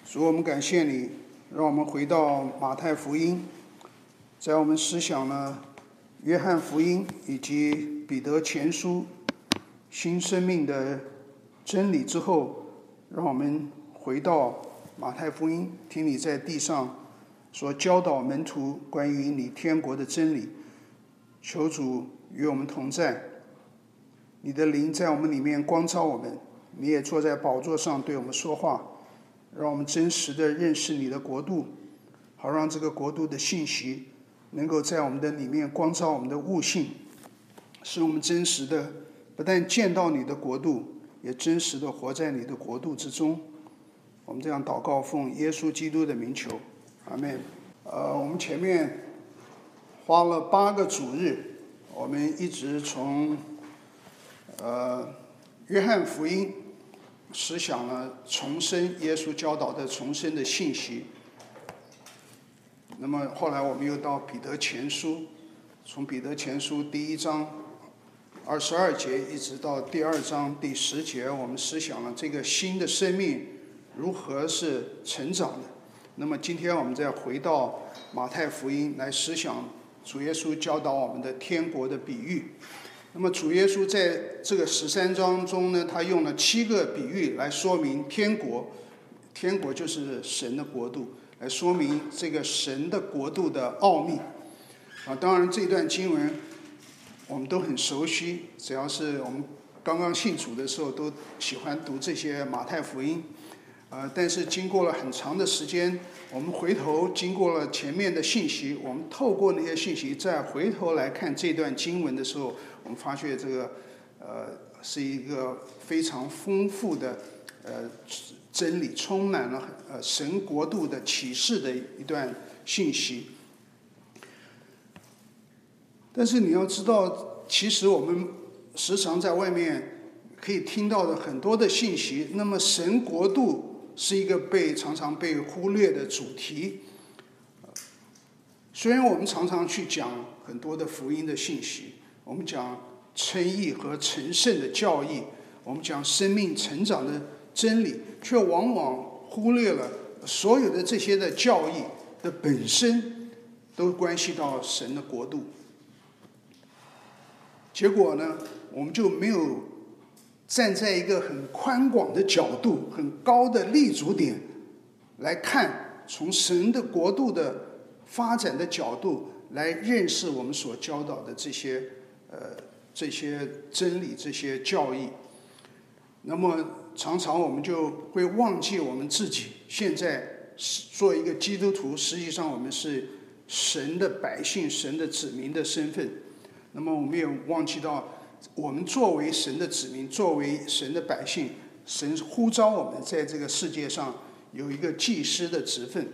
主，我们感谢你，让我们回到马太福音，在我们思想了约翰福音以及彼得前书新生命的真理之后，让我们回到马太福音，听你在地上所教导门徒关于你天国的真理。求主与我们同在，你的灵在我们里面光照我们，你也坐在宝座上对我们说话，让我们真实的认识你的国度，好让这个国度的信息能够在我们的里面光照我们的悟性，使我们真实的不但见到你的国度，也真实的活在你的国度之中。我们这样祷告，奉耶稣基督的名求，阿们。我们前面花了8个主日，我们一直从约翰福音思想了重生，耶稣教导的重生的信息。那么后来我们又到彼得前书，从彼得前书第1章22节一直到第2章第10节，我们思想了这个新的生命如何是成长的。那么今天我们再回到马太福音来思想主耶稣教导我们的天国的比喻。那么主耶稣在这个13章中呢，他用了7个比喻来说明天国，天国就是神的国度，来说明这个神的国度的奥秘。当然这段经文我们都很熟悉，只要是我们刚刚信主的时候都喜欢读这些马太福音。但是经过了很长的时间，我们回头经过了前面的信息，我们透过那些信息再回头来看这段经文的时候，我们发现这个是一个非常丰富的真理，充满了神国度的启示的一段信息。但是你要知道，其实我们时常在外面可以听到的很多的信息，那么神国度是一个常常被忽略的主题。虽然我们常常去讲很多的福音的信息，我们讲称义和成圣的教义，我们讲生命成长的真理，却往往忽略了所有的这些的教义的本身都关系到神的国度。结果呢，我们就没有站在一个很宽广的角度，很高的立足点来看，从神的国度的发展的角度来认识我们所教导的这些真理，这些教义。那么常常我们就会忘记我们自己现在做一个基督徒，实际上我们是神的百姓，神的子民的身份。那么我们也忘记到，我们作为神的子民，作为神的百姓，神呼召我们在这个世界上有一个祭司的职分。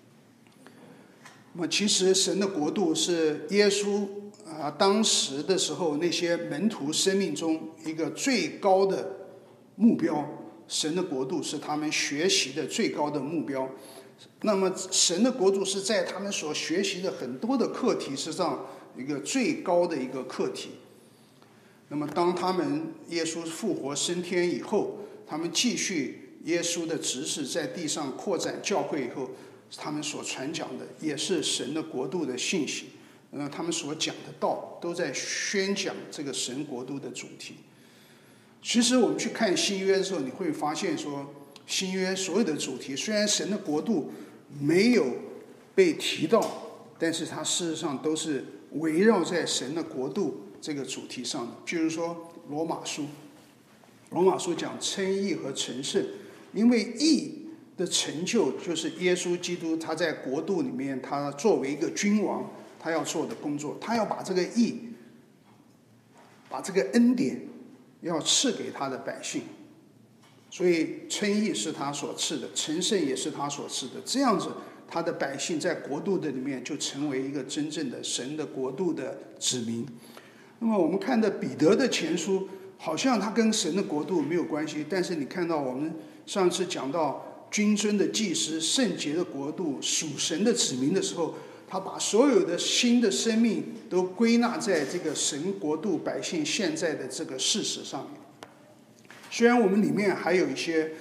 那么其实神的国度是耶稣当时的时候那些门徒生命中一个最高的目标，神的国度是他们学习的最高的目标。那么神的国度是在他们所学习的很多的课题之上一个最高的一个课题。那么当他们耶稣复活升天以后，他们继续耶稣的职事在地上扩展教会以后，他们所传讲的也是神的国度的信息。他们所讲的道都在宣讲这个神国度的主题。其实我们去看新约的时候，你会发现说，新约所有的主题虽然神的国度没有被提到，但是它事实上都是围绕在神的国度这个主题上的。譬如说罗马书讲称义和成圣，因为义的成就就是耶稣基督他在国度里面，他作为一个君王，他要做的工作，他要把这个义，把这个恩典要赐给他的百姓。所以称义是他所赐的，成圣也是他所赐的，这样子他的百姓在国度的里面就成为一个真正的神的国度的子民。那么我们看的彼得的前书，好像他跟神的国度没有关系，但是你看到我们上次讲到君尊的祭司，圣洁的国度，属神的子民的时候，他把所有的新的生命都归纳在这个神国度百姓现在的这个事实上面。虽然我们里面还有一些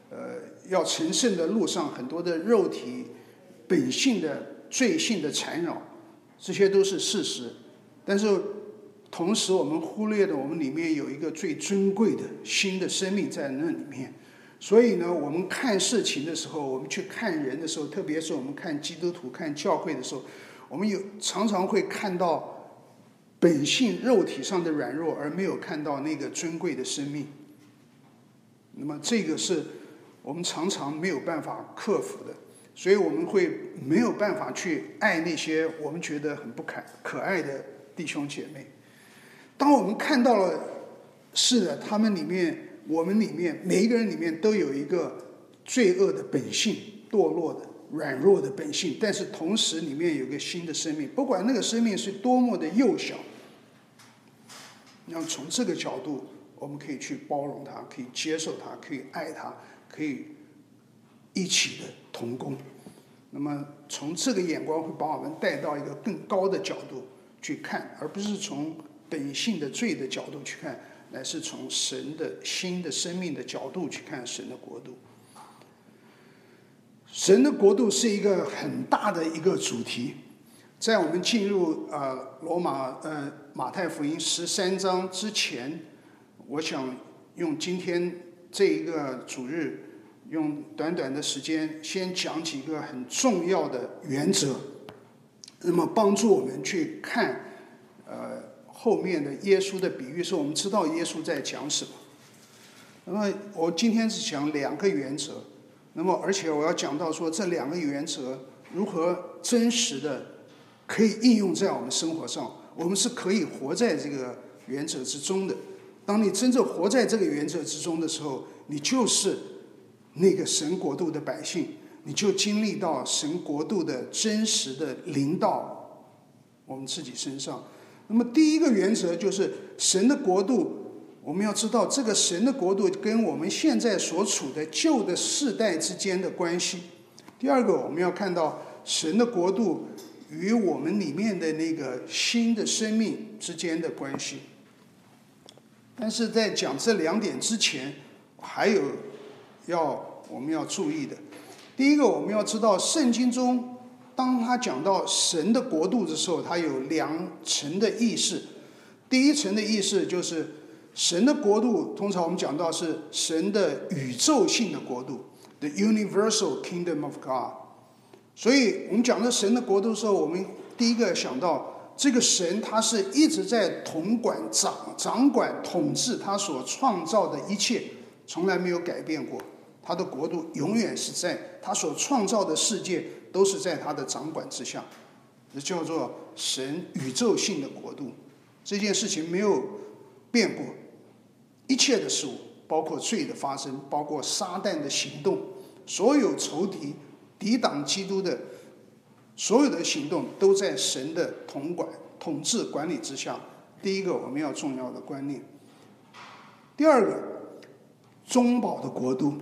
要成圣的路上很多的肉体本性的罪性的缠绕，这些都是事实。但是同时我们忽略了我们里面有一个最尊贵的新的生命在那里面。所以呢，我们看事情的时候，我们去看人的时候，特别是我们看基督徒看教会的时候，我们常常会看到本性肉体上的软弱，而没有看到那个尊贵的生命。那么这个是我们常常没有办法克服的，所以我们会没有办法去爱那些我们觉得很不可爱的弟兄姐妹。当我们看到了，是的，他们里面，我们里面，每一个人里面都有一个罪恶的本性，堕落的软弱的本性，但是同时里面有一个新的生命，不管那个生命是多么的幼小，那么从这个角度我们可以去包容它，可以接受它，可以爱它，可以一起的同工。那么从这个眼光会把我们带到一个更高的角度去看，而不是从本性的罪的角度去看，乃是从神的新的生命的角度去看神的国度。神的国度是一个很大的一个主题。在我们进入马太福音13章之前，我想用今天这一个主日，用短短的时间先讲几个很重要的原则，那么帮助我们去看后面的耶稣的比喻，是我们知道耶稣在讲什么。那么我今天是讲2个原则，那么而且我要讲到说这2个原则如何真实的可以应用在我们生活上，我们是可以活在这个原则之中的。当你真正活在这个原则之中的时候，你就是那个神国度的百姓，你就经历到神国度的真实的临到我们自己身上。那么第一个原则就是神的国度，我们要知道这个神的国度跟我们现在所处的旧的世代之间的关系。第二个，我们要看到神的国度与我们里面的那个新的生命之间的关系。但是在讲这2点之前，还有我们要注意的。第一个，我们要知道圣经中当他讲到神的国度的时候，他有2层的意思。第一层的意思就是神的国度，通常我们讲到是神的宇宙性的国度 ，the universal kingdom of God。所以我们讲到神的国度的时候，我们第一个想到这个神他是一直在统管掌管统治他所创造的一切，从来没有改变过。他的国度永远是在他所创造的世界都是在他的掌管之下，这叫做神宇宙性的国度。这件事情没有变过，一切的事物，包括罪的发生，包括撒旦的行动，所有仇敌抵挡基督的所有的行动都在神的统治管理之下。第一个我们要重要的观念。第二个，中保的国度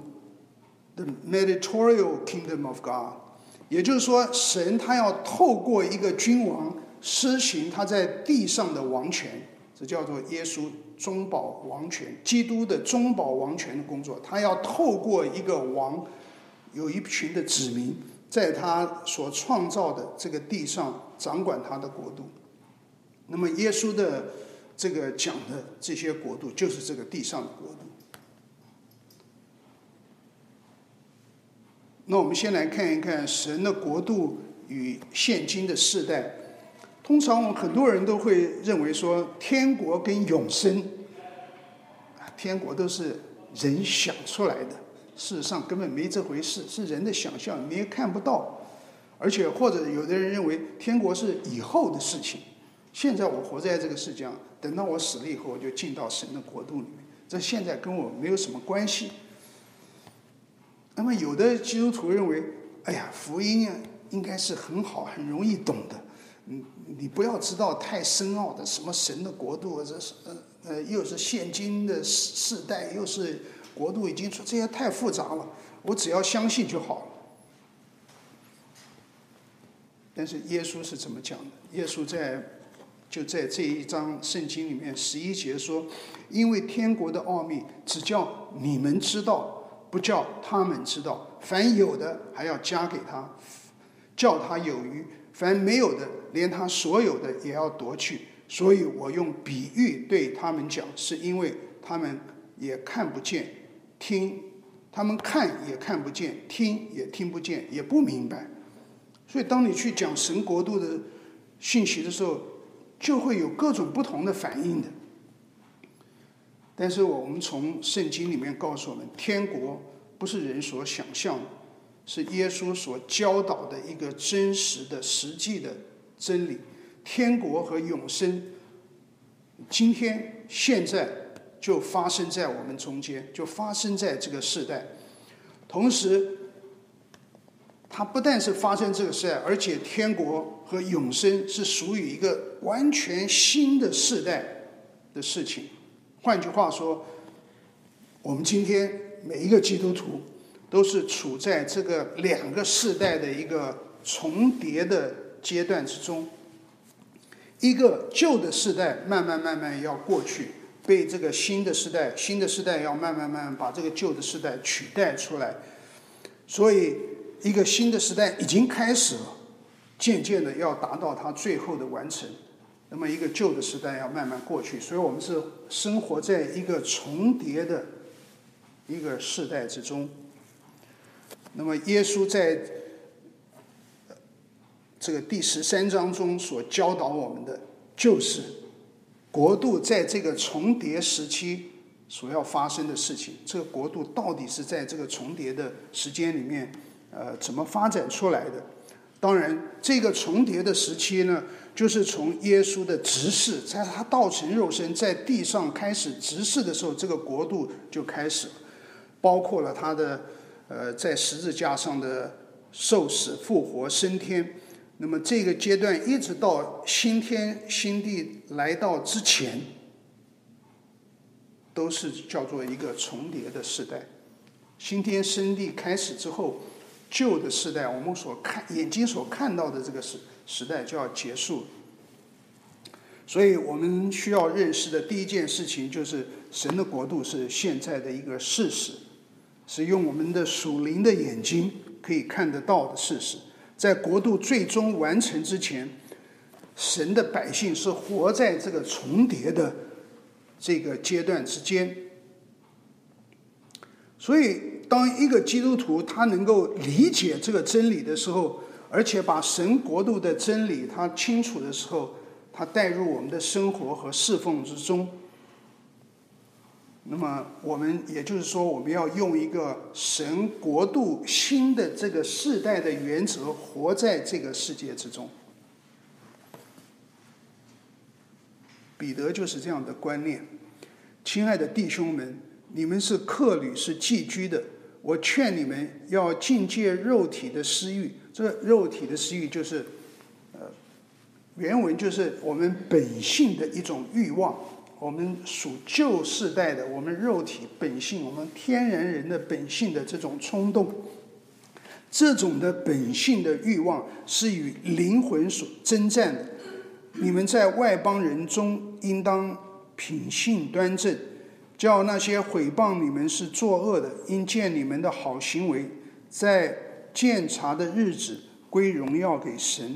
the mediatorial kingdom of God， 也就是说神他要透过一个君王施行他在地上的王权，这叫做耶稣中保王权，基督的中保王权的工作。他要透过一个王，有一群的子民在他所创造的这个地上掌管他的国度。那么耶稣的这个讲的这些国度就是这个地上的国度。那我们先来看一看神的国度与现今的世代。通常我们很多人都会认为说天国跟永生，天国都是人想出来的，事实上根本没这回事，是人的想象，你也看不到。而且或者有的人认为天国是以后的事情，现在我活在这个世界上，等到我死了以后我就进到神的国度里面，这现在跟我没有什么关系。那么有的基督徒认为，哎呀，福音应该是很好很容易懂的，你不要知道太深奥的，什么神的国度，又是现今的世代，又是国度已经出，这些太复杂了，我只要相信就好了。但是耶稣是怎么讲的？耶稣就在这一章圣经里面11节说，因为天国的奥秘只叫你们知道， 不叫他们知道；凡有的还要加给他，叫他有余；凡没有的，连他所有的也要夺去。所以我用比喻对他们讲，是因为他们也看不见，他们看也看不见，听也听不见，也不明白。所以当你去讲神国度的信息的时候，就会有各种不同的反应的。但是我们从圣经里面告诉我们，天国不是人所想象的，是耶稣所教导的一个真实的实际的真理。天国和永生今天现在就发生在我们中间，就发生在这个世代。同时它不但是发生这个世代，而且天国和永生是属于一个完全新的世代的事情。换句话说，我们今天每一个基督徒都是处在这个两个世代的一个重叠的阶段之中。一个旧的世代慢慢要过去，被这个新的世代要慢慢把这个旧的世代取代出来。所以一个新的时代已经开始了，渐渐的要达到它最后的完成。那么一个旧的时代要慢慢过去，所以我们是生活在一个重叠的一个世代之中。那么耶稣在这个第13章中所教导我们的，就是国度在这个重叠时期所要发生的事情。这个国度到底是在这个重叠的时间里面怎么发展出来的。当然这个重叠的时期呢，就是从耶稣的执事，在他道成肉身在地上开始执事的时候，这个国度就开始了，包括了他的在十字架上的受死复活升天。那么这个阶段一直到新天新地来到之前，都是叫做一个重叠的世代。新天新地开始之后，旧的世代我们眼睛所看到的这个时代就要结束。所以我们需要认识的第一件事情就是神的国度是现在的一个事实，是用我们的属灵的眼睛可以看得到的事实。在国度最终完成之前，神的百姓是活在这个重叠的这个阶段之间。所以当一个基督徒他能够理解这个真理的时候，而且把神国度的真理他清楚的时候，他带入我们的生活和侍奉之中。那么我们也就是说，我们要用一个神国度新的这个世代的原则活在这个世界之中。彼得就是这样的观念。亲爱的弟兄们，你们是客旅，是寄居的，我劝你们要禁戒肉体的私欲。这肉体的私欲就是原文就是我们本性的一种欲望，我们属旧世代的，我们肉体本性，我们天然人的本性的这种冲动，这种的本性的欲望是与灵魂所征战的。你们在外邦人中应当品性端正，叫那些毁谤你们是作恶的，因见你们的好行为，在鉴察的日子归荣耀给神。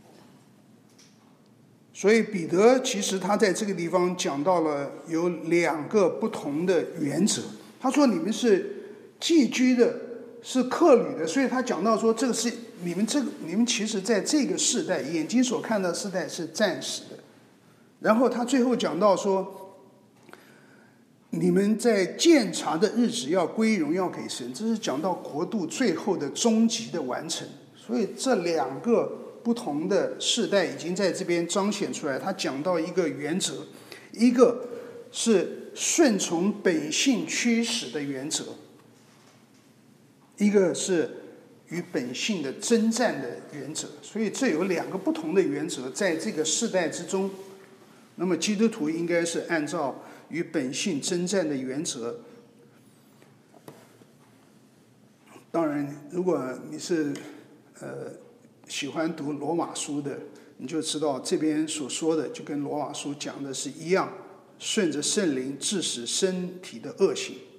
所以彼得其实他在这个地方讲到了有两个不同的原则。他说你们是寄居的，是客旅的，所以他讲到说这个是你们其实在这个世代眼睛所看到的世代是暂时的。然后他最后讲到说，你们在鉴察的日子要归荣耀给神，这是讲到国度最后的终极的完成。所以这两个不同的世代已经在这边彰显出来。他讲到一个原则，一个是顺从本性驱使的原则，一个是与本性的征战的原则。所以这有两个不同的原则在这个世代之中。那么基督徒应该是按照与本性征战的原则。当然如果你是喜欢读罗马书的，你就知道这边所说的就跟罗马书讲的是一样，顺着圣灵治死身体的恶行。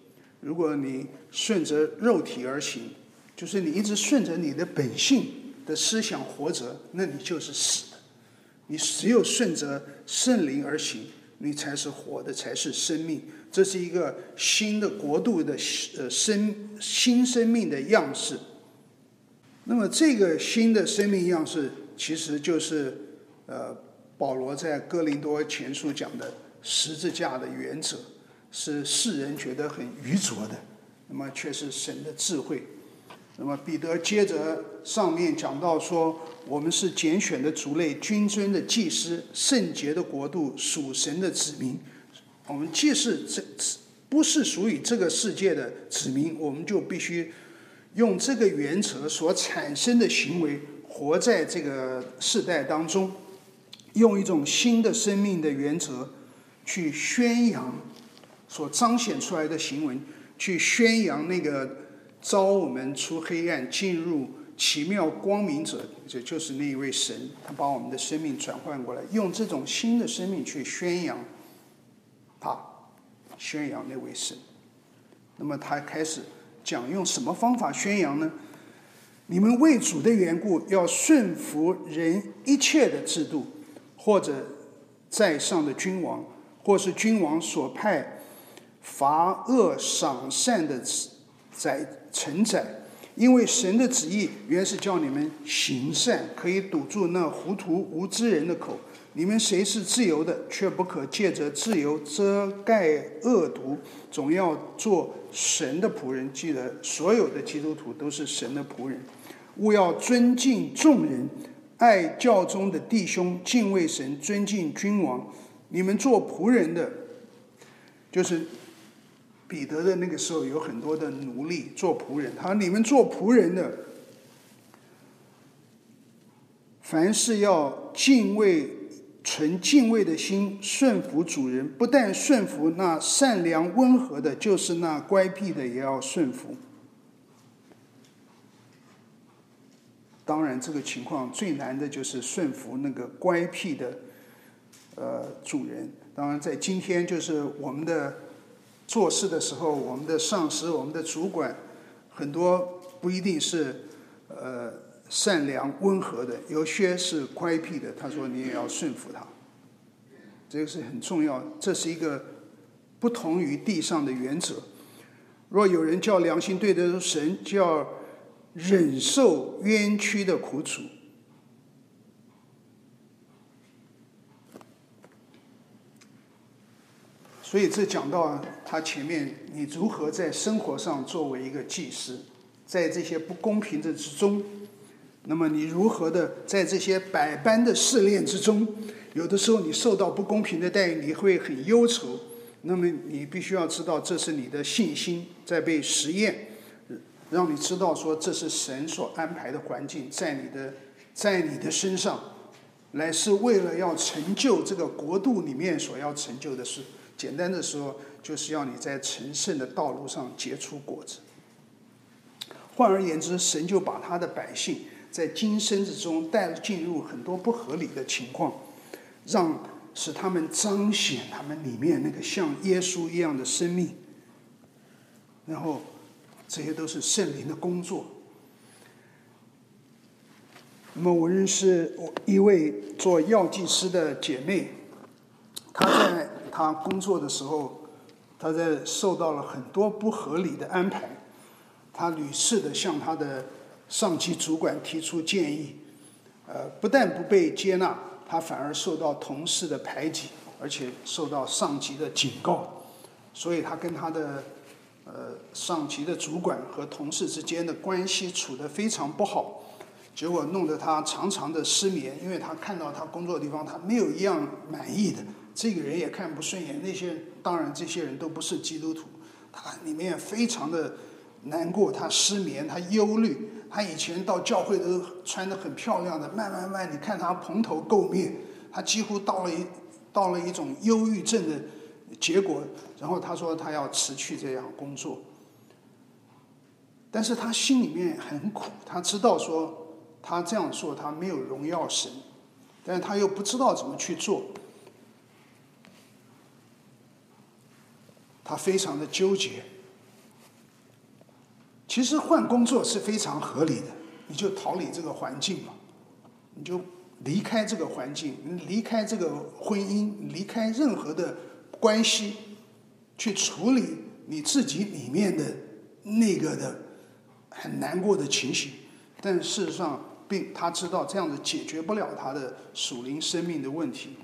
如果你顺着肉体而行，就是你一直顺着你的本性的思想活着，那你就是死的。你只有顺着圣灵而行，你才是活的，才是生命。这是一个新的国度的新生命的样式。那么这个新的生命样式，其实就是保罗在哥林多前书讲的十字架的原则，是世人觉得很愚拙的，那么却是神的智慧。那么彼得接着上面讲到说，我们是拣选的族类，君尊的祭司，圣洁的国度，属神的子民。我们既是不是属于这个世界的子民，我们就必须用这个原则所产生的行为活在这个世代当中，用一种新的生命的原则去宣扬所彰显出来的行为，去宣扬那个召我们出黑暗进入奇妙光明者，这就是那一位神，他把我们的生命转换过来，用这种新的生命去宣扬他，宣扬那位神。那么他开始讲用什么方法宣扬呢？你们为主的缘故，要顺服人一切的制度，或者在上的君王，或是君王所派罚恶赏善的臣宰，因为神的旨意原是叫你们行善，可以堵住那糊涂无知人的口。你们谁是自由的，却不可借着自由遮盖恶毒，总要做神的仆人。记得所有的基督徒都是神的仆人。务要尊敬众人，爱教中的弟兄，敬畏神，尊敬君王。你们做仆人的，就是彼得的那个时候有很多的奴隶做仆人，他说你们做仆人的，凡事要存敬畏的心，顺服主人。不但顺服那善良温和的，就是那乖僻的也要顺服。当然这个情况最难的就是顺服那个乖僻的主人。当然在今天，就是我们的做事的时候，我们的上司，我们的主管，很多不一定是善良温和的，有些是乖僻的，他说你也要顺服他，这个是很重要，这是一个不同于地上的原则。若有人叫良心对得住神，就要忍受冤屈的苦楚。所以这讲到他前面，你如何在生活上作为一个祭司，在这些不公平的之中，那么你如何的在这些百般的试炼之中，有的时候你受到不公平的待遇，你会很忧愁，那么你必须要知道，这是你的信心在被实验，让你知道说这是神所安排的环境，在你的身上，来是为了要成就这个国度里面所要成就的事。简单的说，就是要你在成圣的道路上结出果子。换而言之，神就把他的百姓在今生之中带进入很多不合理的情况，使他们彰显他们里面那个像耶稣一样的生命。然后这些都是圣灵的工作。那么我认识一位做药剂师的姐妹，她在她工作的时候，她受到了很多不合理的安排，她屡次的向她的上级主管提出建议，不但不被接纳，她反而受到同事的排挤，而且受到上级的警告，所以她跟她的上级的主管和同事之间的关系处得非常不好，结果弄得他常常的失眠，因为他看到他工作的地方，他没有一样满意的，这个人也看不顺眼，当然这些人都不是基督徒，他里面非常的难过，他失眠，他忧虑，他以前到教会都穿得很漂亮的，慢慢你看他蓬头垢面，他几乎到了一种忧郁症的结果，然后他说他要辞去这样工作，但是他心里面很苦，他知道说他这样做他没有荣耀神，但是他又不知道怎么去做，他非常的纠结。 其实换工作是非常合理的，你就逃离这个环境嘛，你就离开这个环境，你离开这个婚姻，离开任何的关系，去处理你自己里面的那个的很难过的情形。但事实上他知道这样子解决不了他的属灵生命的问题。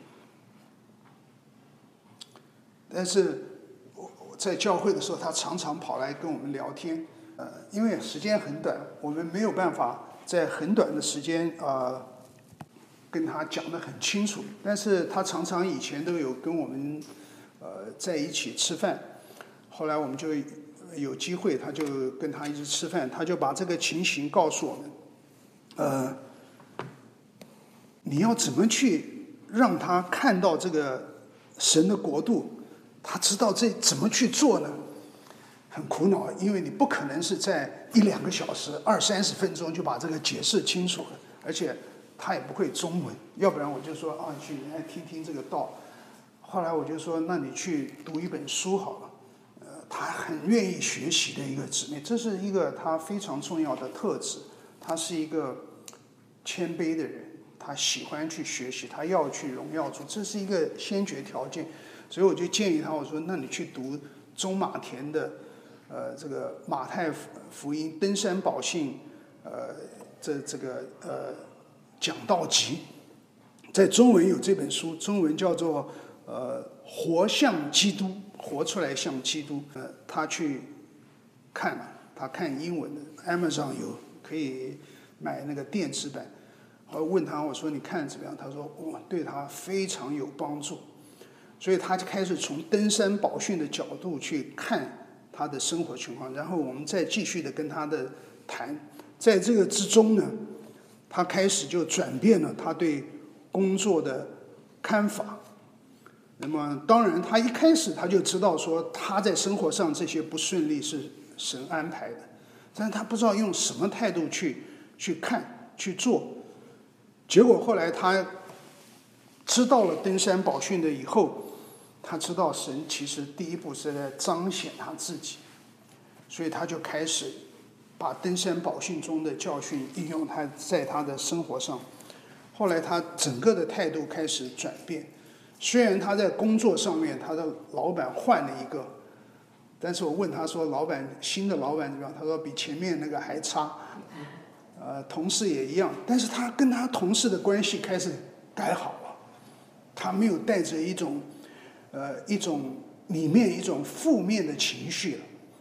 但是我在教会的时候，他常常跑来跟我们聊天。因为时间很短，我们没有办法在很短的时间跟他讲得很清楚。但是他常常以前都有跟我们在一起吃饭，后来我们就有机会，他就跟他一起吃饭，他就把这个情形告诉我们。你要怎么去让他看到这个神的国度？他知道这怎么去做呢？很苦恼，因为你不可能是在1-2个小时、20-30分钟就把这个解释清楚了，而且他也不会中文，要不然我就说你去来听听这个道。后来我就说，那你去读一本书好了。他很愿意学习的一个姊妹，这是一个他非常重要的特质。他是一个谦卑的人，他喜欢去学习，他要去荣耀主，这是一个先决条件。所以我就建议他，我说，那你去读中马田的这个马太福音登山宝训这个讲道集，在中文有这本书，中文叫做活像基督，活出来像基督。他去看了，他看英文的 Amazon 有可以买那个电子版。我问他，我说你看怎么样？他说对他非常有帮助。所以他就开始从登山宝训的角度去看他的生活情况，然后我们再继续的跟他的谈。在这个之中呢，他开始就转变了他对工作的看法。那么当然他一开始他就知道说他在生活上这些不顺利是神安排的，但是他不知道用什么态度去看去做。结果后来他知道了登山宝训的以后，他知道神其实第一步是在彰显他自己，所以他就开始把登山宝训中的教训应用在他的生活上。后来他整个的态度开始转变。虽然他在工作上面他的老板换了一个，但是我问他说新的老板怎么样？他说比前面那个还差。同事也一样，但是他跟他同事的关系开始改好了。他没有带着一种里面一种负面的情绪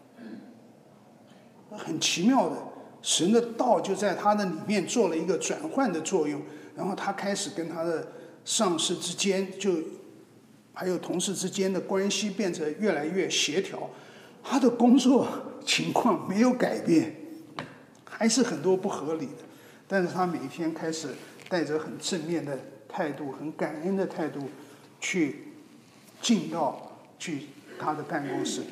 了。很奇妙的，神的道就在他的里面做了一个转换的作用，然后他开始跟他的上司之间还有同事之间的关系变得越来越协调。他的工作情况没有改变，还是很多不合理的，但是他每一天开始带着很正面的态度，很感恩的态度去进到他的办公室。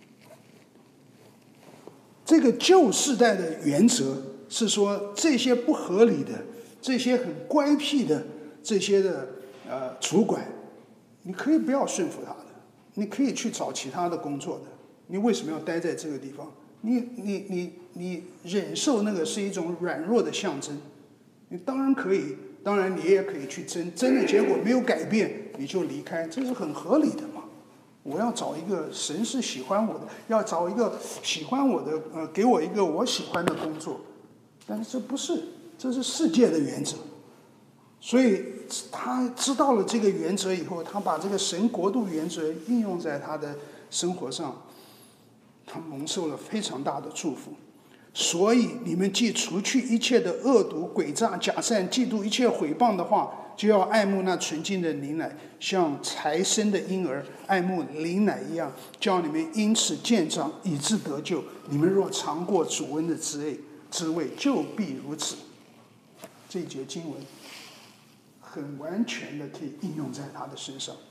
这个旧世代的原则是说，这些不合理的、这些很乖僻的这些的主管，你可以不要顺服他的，你可以去找其他的工作的。你为什么要待在这个地方？你忍受那个是一种软弱的象征，你当然可以，当然你也可以去争的结果没有改变，你就离开，这是很合理的嘛。我要找一个神是喜欢我的，要找一个喜欢我的，给我一个我喜欢的工作，但是这不是，这是世界的原则。所以他知道了这个原则以后，他把这个神国度原则应用在他的生活上，他蒙受了非常大的祝福。所以你们既除去一切的恶毒、诡诈、假善、嫉妒、一切毁谤的话，就要爱慕那纯净的灵奶，像才生的婴儿爱慕灵奶一样，叫你们因此渐长，以致得救。你们若尝过主恩的滋味，就必如此。这一节经文很完全的可以应用在他的身上。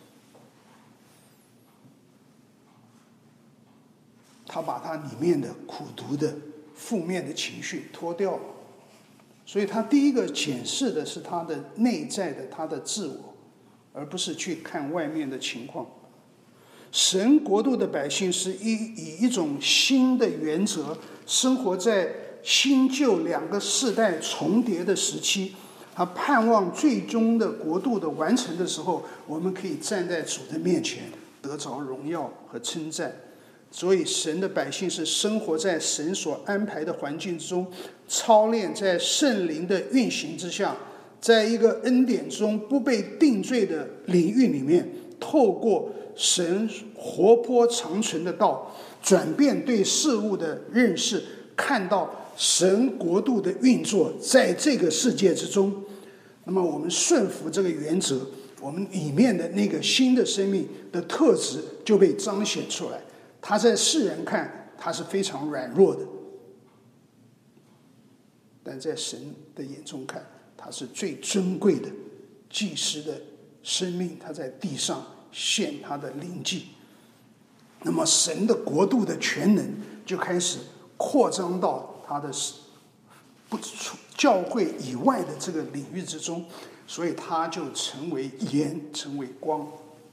他把他里面的苦毒的负面的情绪脱掉了，所以他第一个检视的是他的内在的他的自我，而不是去看外面的情况。 神国度的百姓是以一种新的原则生活在新旧两个世代重叠的时期，他盼望最终的国度的完成的时候，我们可以站在主的面前得着荣耀和称赞。所以神的百姓是生活在神所安排的环境之中，操练在圣灵的运行之下，在一个恩典中不被定罪的领域里面，透过神活泼长存的道，转变对事物的认识，看到神国度的运作在这个世界之中。那么我们顺服这个原则，我们里面的那个新的生命的特质就被彰显出来。他在世人看他是非常软弱的，但在神的眼中看他是最尊贵的祭司的生命，他在地上献他的灵祭。那么神的国度的全能就开始扩张到他的教会以外的这个领域之中，所以他就成为盐，成为光。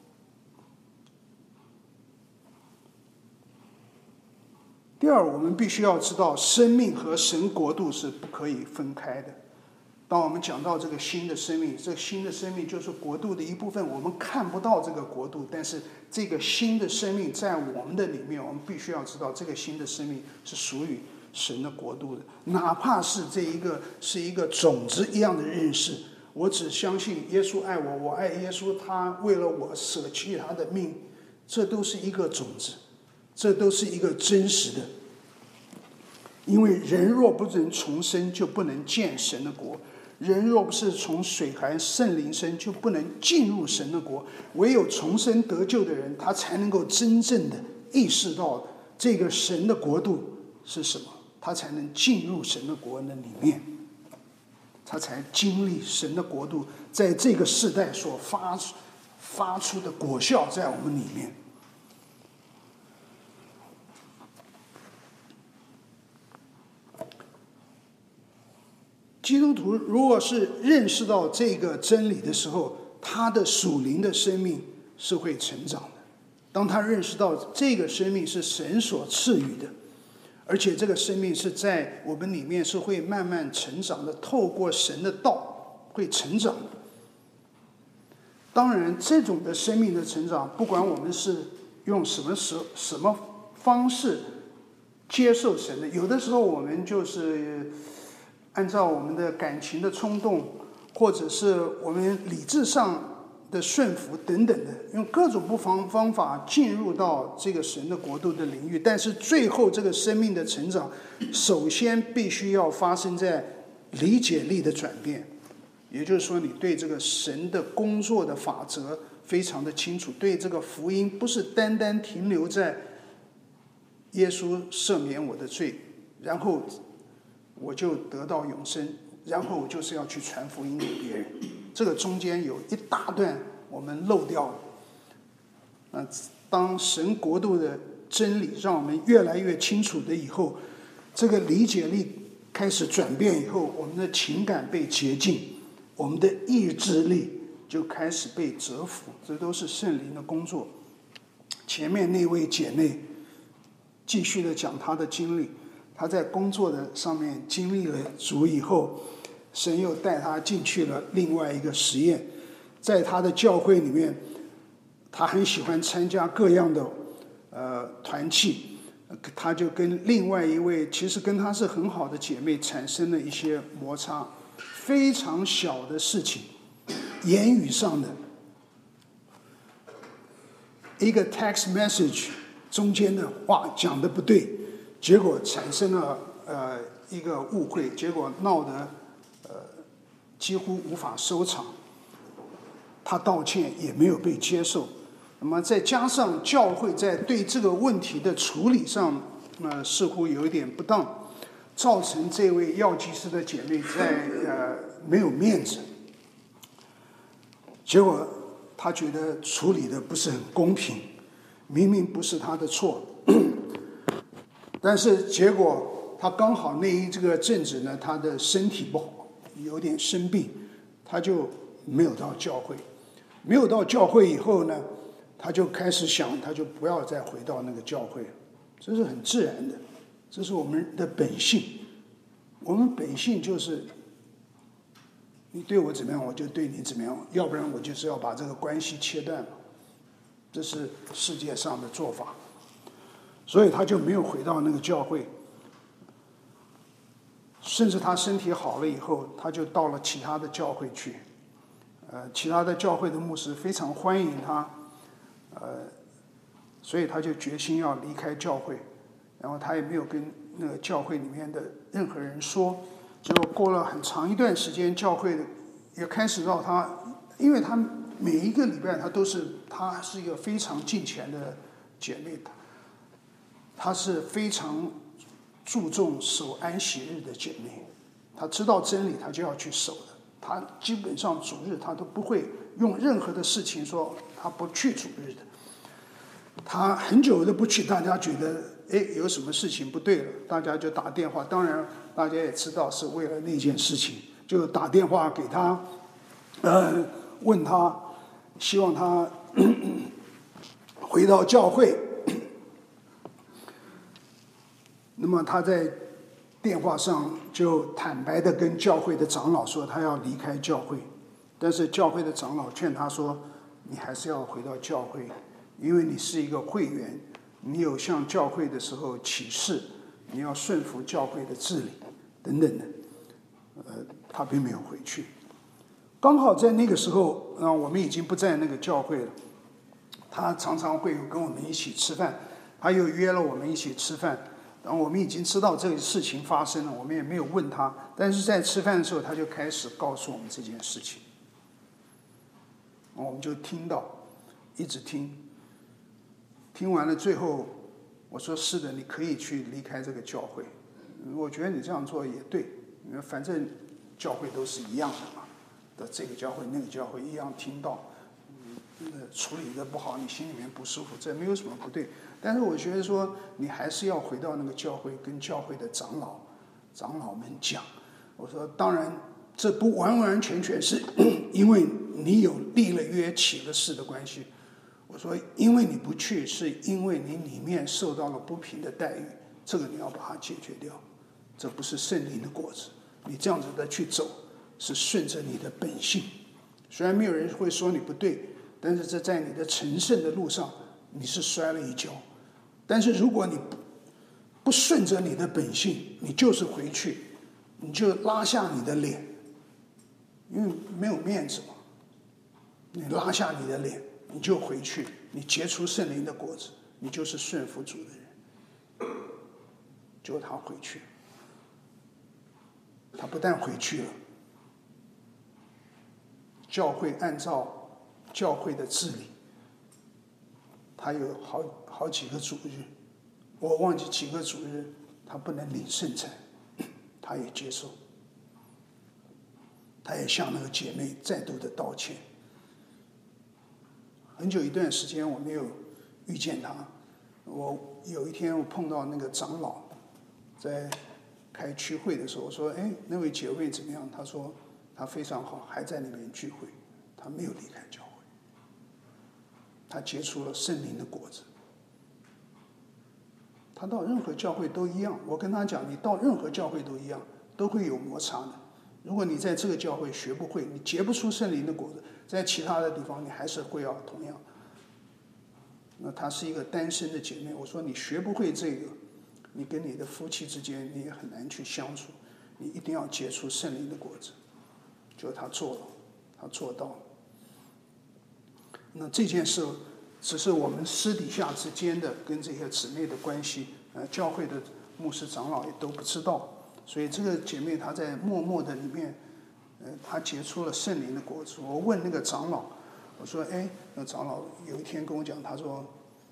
第二，我们必须要知道生命和神国度是不可以分开的。当我们讲到这个新的生命，这个新的生命就是国度的一部分，我们看不到这个国度，但是这个新的生命在我们的里面，我们必须要知道这个新的生命是属于神的国度的。哪怕是这一个是一个种子一样的认识，我只相信耶稣爱我，我爱耶稣，他为了我舍弃他的命，这都是一个种子，这都是一个真实的。因为人若不能重生，就不能见神的国；人若不是从水和圣灵生，就不能进入神的国。唯有重生得救的人，他才能够真正的意识到这个神的国度是什么，他才能进入神的国的里面，他才经历神的国度在这个世代所发出的果效在我们里面。基督徒如果是认识到这个真理的时候，他的属灵的生命是会成长的。当他认识到这个生命是神所赐予的，而且这个生命是在我们里面是会慢慢成长的，透过神的道会成长的。当然这种的生命的成长，不管我们是用什么方式接受神的，有的时候我们就是按照我们的感情的冲动，或者是我们理智上的顺服等等的，用各种不同方法进入到这个神的国度的领域。但是最后这个生命的成长，首先必须要发生在理解力的转变。也就是说，你对这个神的工作的法则非常的清楚，对这个福音不是单单停留在耶稣赦免我的罪，然后我就得到永生，然后我就是要去传福音给别人。这个中间有一大段我们漏掉了。当神国度的真理让我们越来越清楚的以后，这个理解力开始转变以后，我们的情感被洁净，我们的意志力就开始被折服，这都是圣灵的工作。前面那位姐妹继续的讲她的经历，她在工作的上面经历了主以后，神又带她进去了另外一个实验。在她的教会里面，她很喜欢参加各样的团契，她就跟另外一位其实跟她是很好的姐妹产生了一些摩擦，非常小的事情，言语上的一个 text message 中间的话讲的不对，结果产生了一个误会，结果闹得几乎无法收场。他道歉也没有被接受。那么再加上教会在对这个问题的处理上似乎有一点不当，造成这位药剂师的姐妹在没有面子，结果她觉得处理的不是很公平，明明不是她的错，但是结果她刚好这个阵子呢，她的身体不好，有点生病，她就没有到教会。没有到教会以后呢， 他就开始想，他就不要再回到那个教会了。这是很自然的，这是我们的本性。我们本性就是你对我怎么样，我就对你怎么样，要不然我就是要把这个关系切断了。这是世界上的做法，所以他就没有回到那个教会。甚至他身体好了以后，他就到了其他的教会去。其他的教会的牧师非常欢迎他，所以他就决心要离开教会。然后他也没有跟那个教会里面的任何人说。结果过了很长一段时间，教会的也开始让他，因为他每一个礼拜她是一个非常敬虔的姐妹，她是非常注重守安息日的姐妹，她知道真理，她就要去守的。她基本上主日她都不会用任何的事情说她不去主日的。她很久都不去，大家觉得有什么事情不对了，大家就打电话。当然大家也知道是为了那件事情，就打电话给她，问她，希望她回到教会。那么他在电话上就坦白地跟教会的长老说他要离开教会，但是教会的长老劝他说，你还是要回到教会，因为你是一个会员，你有向教会的时候起誓，你要顺服教会的治理等等的。他并没有回去。刚好在那个时候，我们已经不在那个教会了，他常常会跟我们一起吃饭，他又约了我们一起吃饭。然后我们已经知道这个事情发生了，我们也没有问他，但是在吃饭的时候他就开始告诉我们这件事情。我们就听到，一直听，听完了最后我说是的，你可以去离开这个教会，我觉得你这样做也对，因为反正教会都是一样的嘛，的这个教会那个教会一样听到，处理的不好你心里面不舒服，这没有什么不对。但是我觉得说你还是要回到那个教会，跟教会的长老们讲。我说当然这不完完全全是因为你有立了约起了誓的关系，我说因为你不去是因为你里面受到了不平的待遇，这个你要把它解决掉，这不是圣灵的果子。你这样子的去走是顺着你的本性，虽然没有人会说你不对，但是这在你的成圣的路上你是摔了一跤。但是如果你不顺着你的本性，你就是回去，你就拉下你的脸，因为没有面子嘛，你拉下你的脸，你就回去，你结出圣灵的果子，你就是顺服主的人。结果他回去，他不但回去了，教会按照教会的治理，他有好几个主日，我忘记几个主日他不能领圣餐，他也接受，他也向那个姐妹再度的道歉。很久一段时间我没有遇见他，我有一天我碰到那个长老在开区会的时候，我说那位姐妹怎么样？他说他非常好，还在那边聚会，他没有离开教会，他结出了圣灵的果子。他到任何教会都一样，我跟他讲，你到任何教会都一样，都会有摩擦的。如果你在这个教会学不会，你结不出圣灵的果子，在其他的地方你还是会要同样。那她是一个单身的姐妹，我说你学不会这个，你跟你的夫妻之间你也很难去相处，你一定要结出圣灵的果子。就她做了，她做到了。那这件事只是我们私底下之间的跟这些姊妹的关系，教会的牧师长老也都不知道。所以这个姐妹她在默默的里面，她结出了圣灵的果子。我问那个长老，我说那长老有一天跟我讲，他说，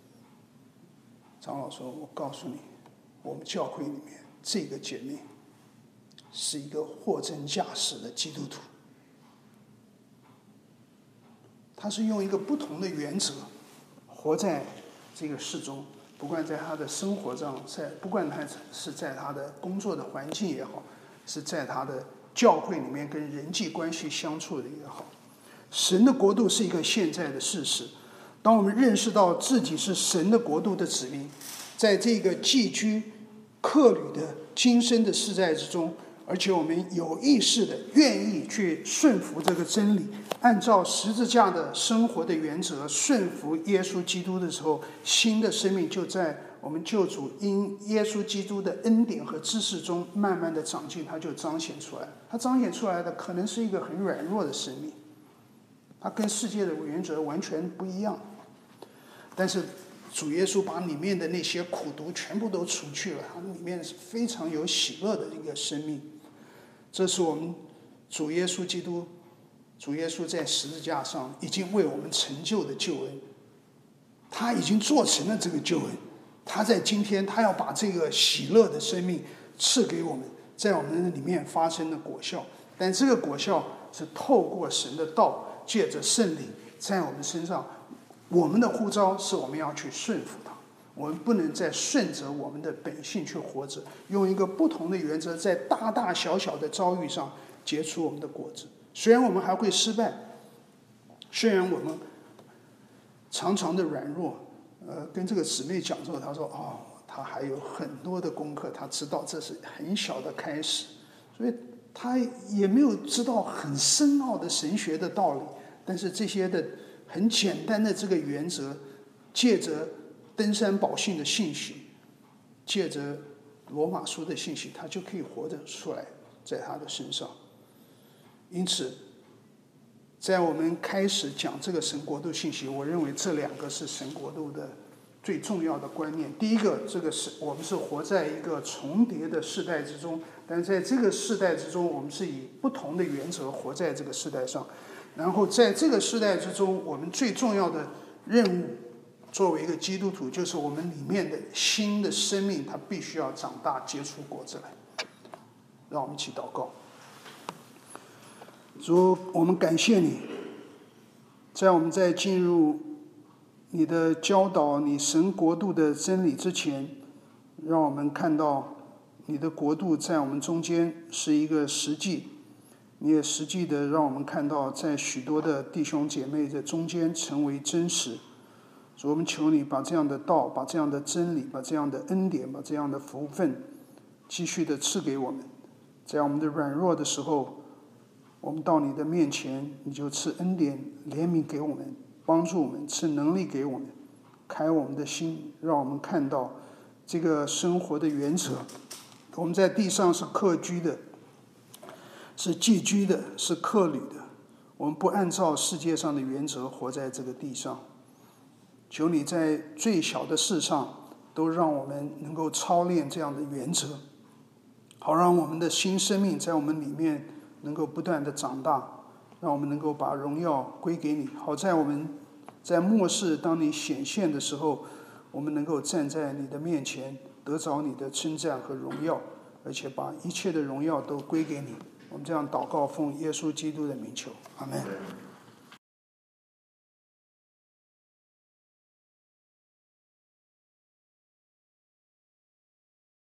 长老说，我告诉你，我们教会里面这个姐妹是一个货真价实的基督徒，她是用一个不同的原则活在这个世中，不管在他的生活上，不管他是在他的工作的环境也好，是在他的教会里面跟人际关系相处的也好，神的国度是一个现在的事实。 当我们认识到自己是神的国度的子民，在这个寄居客旅的今生的世代之中，而且我们有意识的愿意去顺服这个真理，按照十字架的生活的原则顺服耶稣基督的时候，新的生命就在我们救主因耶稣基督的恩典和知识中慢慢的长进，它就彰显出来。它彰显出来的可能是一个很软弱的生命，它跟世界的原则完全不一样，但是主耶稣把里面的那些苦毒全部都除去了，它里面是非常有喜乐的一个生命。这是我们主耶稣基督，主耶稣在十字架上已经为我们成就的救恩，他已经做成了这个救恩，他在今天他要把这个喜乐的生命赐给我们，在我们里面发生的果效。但这个果效是透过神的道，借着圣灵在我们身上，我们的呼召是我们要去顺服他，我们不能再顺着我们的本性去活着，用一个不同的原则在大大小小的遭遇上结出我们的果子。虽然我们还会失败，虽然我们常常的软弱，跟这个姊妹讲之后，她说她还有很多的功课，她知道这是很小的开始，所以她也没有知道很深奥的神学的道理，但是这些的很简单的这个原则，借着登山宝训的信息，借着罗马书的信息，他就可以活得出来在他的身上。因此在我们开始讲这个神国度信息，我认为这两个是神国度的最重要的观念。第一个，这个是我们是活在一个重叠的世代之中，但在这个世代之中，我们是以不同的原则活在这个世代上。然后在这个世代之中，我们最重要的任务作为一个基督徒，就是我们里面的新的生命，它必须要长大结出果子来。让我们一起祷告。主，我们感谢你，在我们在进入你的教导你神国度的真理之前，让我们看到你的国度在我们中间是一个实际，你也实际的让我们看到在许多的弟兄姐妹的中间成为真实。主，我们求你把这样的道，把这样的真理，把这样的恩典，把这样的福分继续的赐给我们。在我们的软弱的时候，我们到你的面前，你就赐恩典怜悯给我们，帮助我们，赐能力给我们，开我们的心，让我们看到这个生活的原则。我们在地上是客居的，是寄居的，是客旅的，我们不按照世界上的原则活在这个地上。求你在最小的事上都让我们能够操练这样的原则，好让我们的新生命在我们里面能够不断的长大，让我们能够把荣耀归给你，好在我们在末世当你显现的时候，我们能够站在你的面前，得着你的称赞和荣耀，而且把一切的荣耀都归给你。我们这样祷告，奉耶稣基督的名求，阿们。